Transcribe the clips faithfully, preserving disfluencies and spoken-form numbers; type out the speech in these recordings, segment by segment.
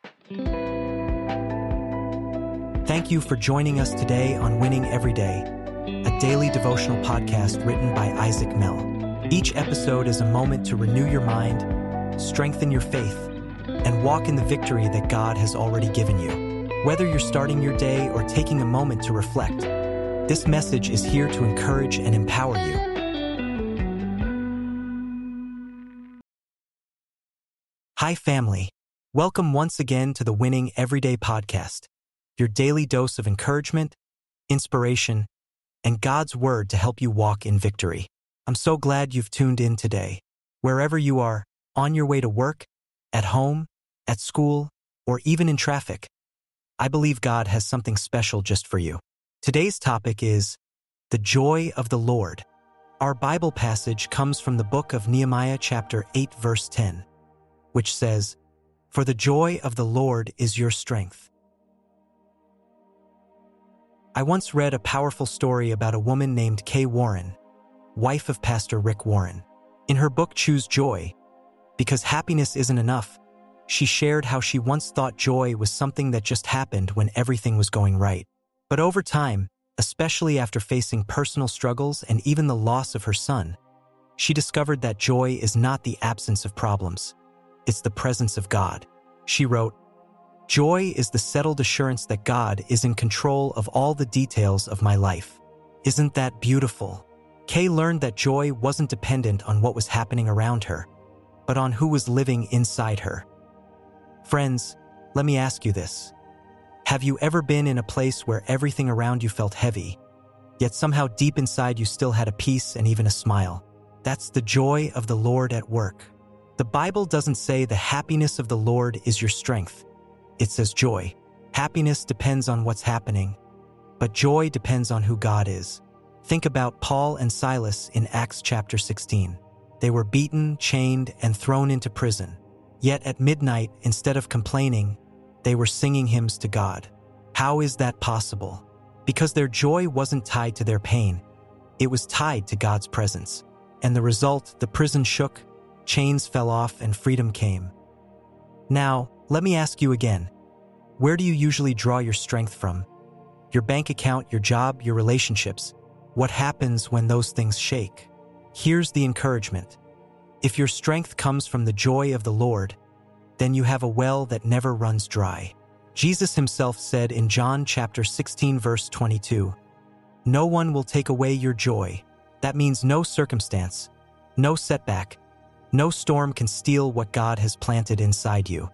Thank you for joining us today on Winning Every Day, a daily devotional podcast written by Isaac Mell. Each episode is a moment to renew your mind, strengthen your faith, and walk in the victory that God has already given you. Whether you're starting your day or taking a moment to reflect, this message is here to encourage and empower you. Hi, family. Welcome once again to the Winning Everyday podcast, your daily dose of encouragement, inspiration, and God's Word to help you walk in victory. I'm so glad you've tuned in today. Wherever you are, on your way to work, at home, at school, or even in traffic, I believe God has something special just for you. Today's topic is the joy of the Lord. Our Bible passage comes from the book of Nehemiah chapter eight verse ten, which says, "For the joy of the Lord is your strength." I once read a powerful story about a woman named Kay Warren, wife of Pastor Rick Warren. In her book Choose Joy, Because Happiness Isn't Enough, she shared how she once thought joy was something that just happened when everything was going right. But over time, especially after facing personal struggles and even the loss of her son, she discovered that joy is not the absence of problems. It's the presence of God. She wrote, "Joy is the settled assurance that God is in control of all the details of my life." Isn't that beautiful? Kay learned that joy wasn't dependent on what was happening around her, but on who was living inside her. Friends, let me ask you this. Have you ever been in a place where everything around you felt heavy, yet somehow deep inside you still had a peace and even a smile? That's the joy of the Lord at work. The Bible doesn't say the happiness of the Lord is your strength. It says joy. Happiness depends on what's happening, but joy depends on who God is. Think about Paul and Silas in Acts chapter sixteen. They were beaten, chained, and thrown into prison. Yet at midnight, instead of complaining, they were singing hymns to God. How is that possible? Because their joy wasn't tied to their pain. It was tied to God's presence. And the result, the prison shook, chains fell off, and freedom came. Now, let me ask you again. Where do you usually draw your strength from? Your bank account, your job, your relationships? What happens when those things shake? Here's the encouragement. If your strength comes from the joy of the Lord, then you have a well that never runs dry. Jesus himself said in John chapter sixteen verse twenty-two, "No one will take away your joy." That means no circumstance, no setback, no storm can steal what God has planted inside you.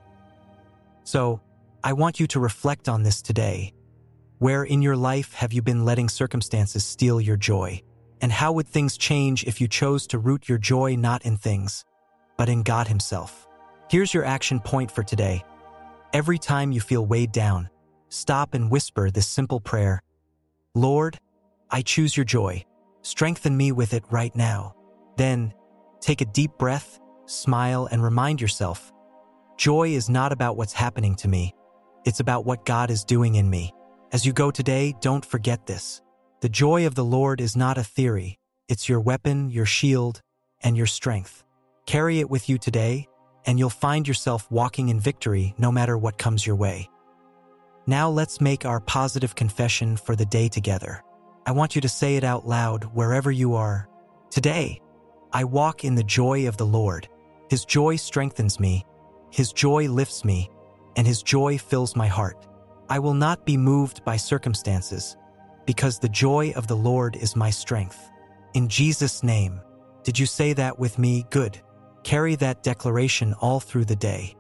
So, I want you to reflect on this today. Where in your life have you been letting circumstances steal your joy? And how would things change if you chose to root your joy not in things, but in God himself? Here's your action point for today. Every time you feel weighed down, stop and whisper this simple prayer. Lord, I choose your joy. Strengthen me with it right now. Then, take a deep breath, smile, and remind yourself, joy is not about what's happening to me. It's about what God is doing in me. As you go today, don't forget this. The joy of the Lord is not a theory. It's your weapon, your shield, and your strength. Carry it with you today, and you'll find yourself walking in victory no matter what comes your way. Now let's make our positive confession for the day together. I want you to say it out loud wherever you are. Today, I walk in the joy of the Lord. His joy strengthens me, His joy lifts me, and His joy fills my heart. I will not be moved by circumstances, because the joy of the Lord is my strength. In Jesus' name. Did you say that with me? Good. Carry that declaration all through the day.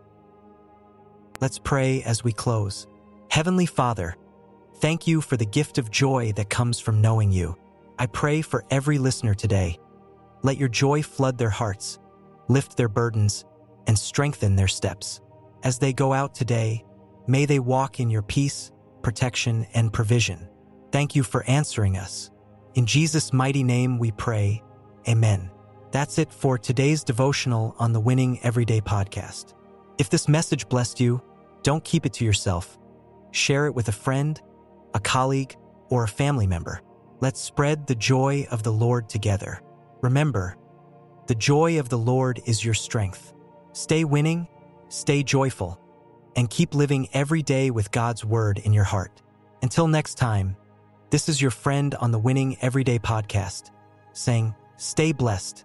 Let's pray as we close. Heavenly Father, thank you for the gift of joy that comes from knowing you. I pray for every listener today. Let your joy flood their hearts, lift their burdens, and strengthen their steps. As they go out today, may they walk in your peace, protection, and provision. Thank you for answering us. In Jesus' mighty name we pray. Amen. That's it for today's devotional on the Winning Everyday podcast. If this message blessed you, don't keep it to yourself. Share it with a friend, a colleague, or a family member. Let's spread the joy of the Lord together. Remember, the joy of the Lord is your strength. Stay winning, stay joyful, and keep living every day with God's Word in your heart. Until next time, this is your friend on the Winning Everyday podcast, saying, stay blessed.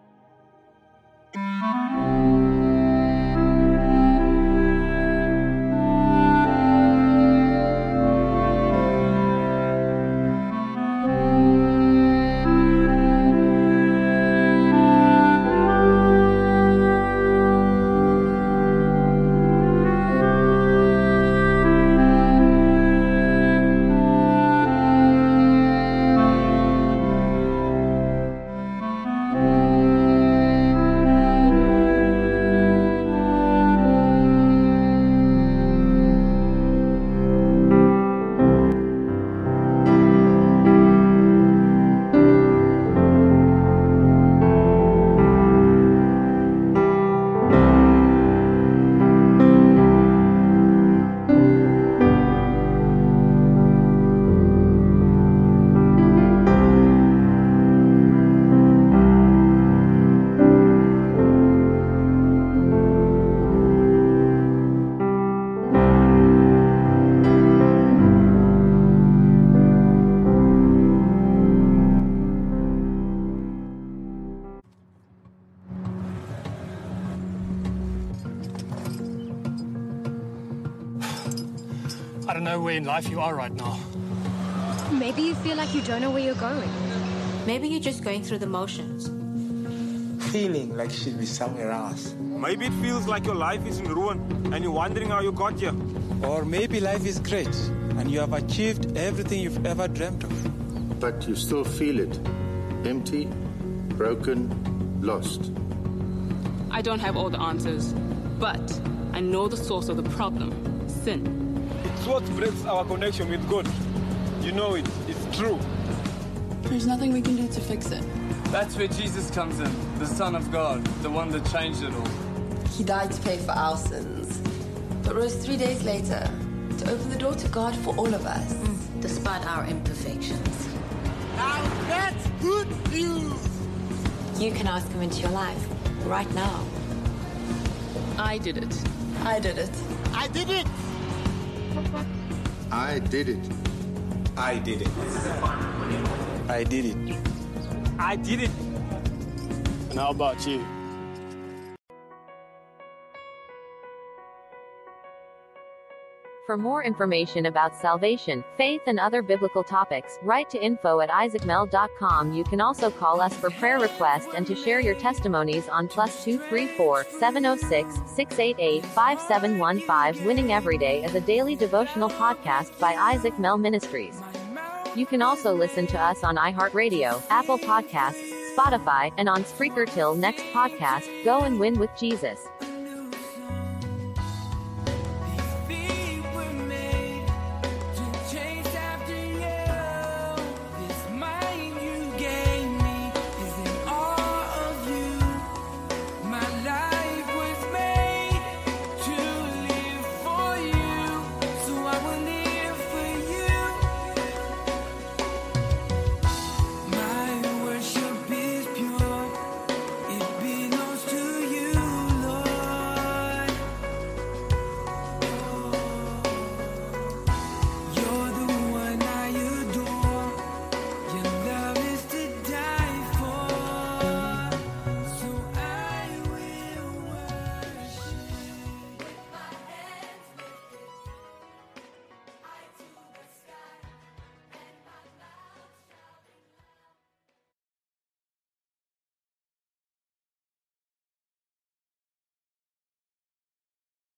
I don't know where in life you are right now. Maybe you feel like you don't know where you're going. Maybe you're just going through the motions. Feeling like you should be somewhere else. Maybe it feels like your life is in ruin and you're wondering how you got here. Or maybe life is great and you have achieved everything you've ever dreamt of. But you still feel it. Empty, broken, lost. I don't have all the answers, but I know the source of the problem, sin. It's what breaks our connection with God. You know it. It's true. There's nothing we can do to fix it. That's where Jesus comes in, the Son of God, the one that changed it all. He died to pay for our sins, but rose three days later to open the door to God for all of us. Mm, despite our imperfections. Now that's good news! You can ask him into your life, right now. I did it. I did it. I did it! I did it. I did it. I did it. I did it. And how about you? For more information about salvation, faith, and other biblical topics, write to info at isaac mel dot com. You can also call us for prayer requests and to share your testimonies on plus two three four, seven oh six, six eight eight, five seven one five. Winning Everyday is a daily devotional podcast by Isaac Mel Ministries. You can also listen to us on iHeartRadio, Apple Podcasts, Spotify, and on Spreaker. Till next podcast, go and win with Jesus.